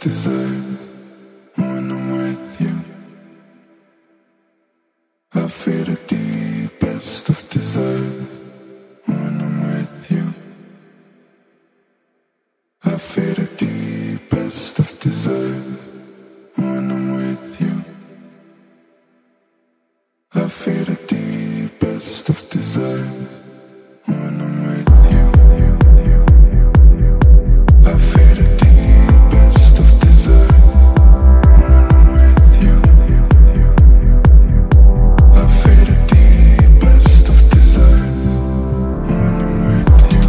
desire when I'm with you. I feel the deepest of desire when I'm with you. I feel the deepest of desire when I'm with you. I feel the deepest of desire when I'm with you. I feel the deepest of desire when I'm with you. I feel the deepest of desire when I'm with you.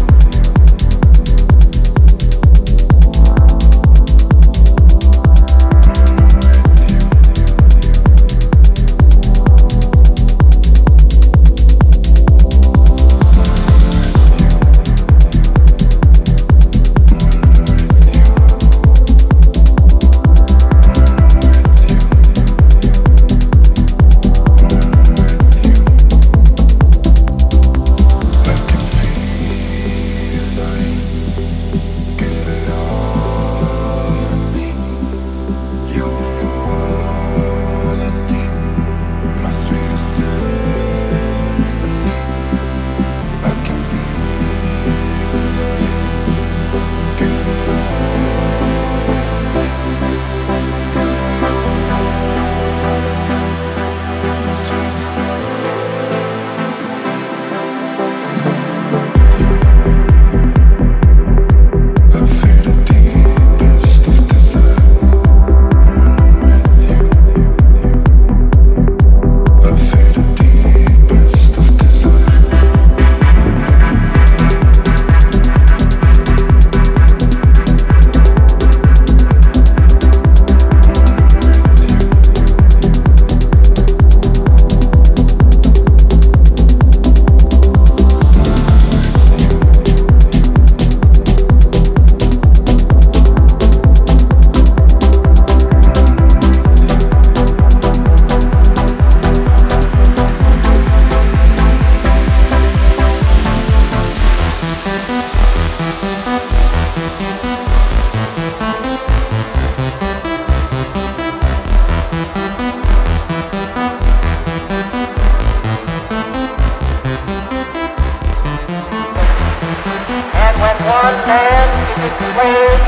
One man is enslaved,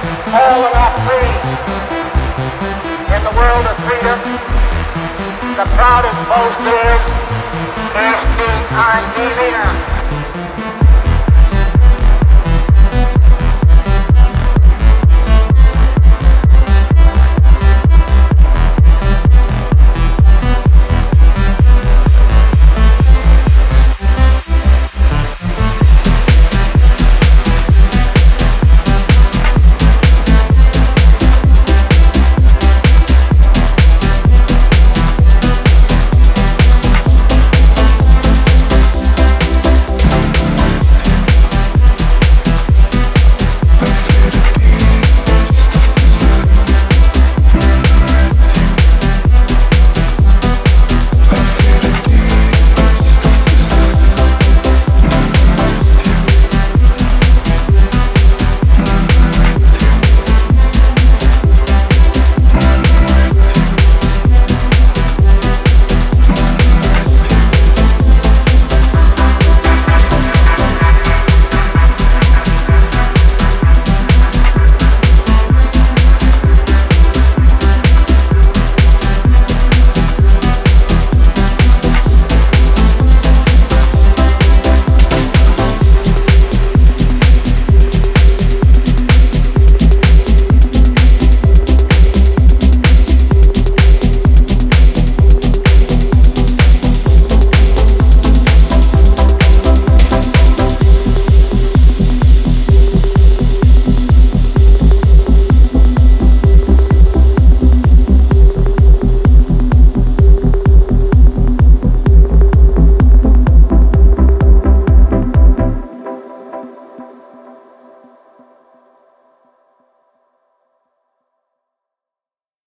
all are not free. In the world of freedom, the proudest boast is, ich bin ein Berliner.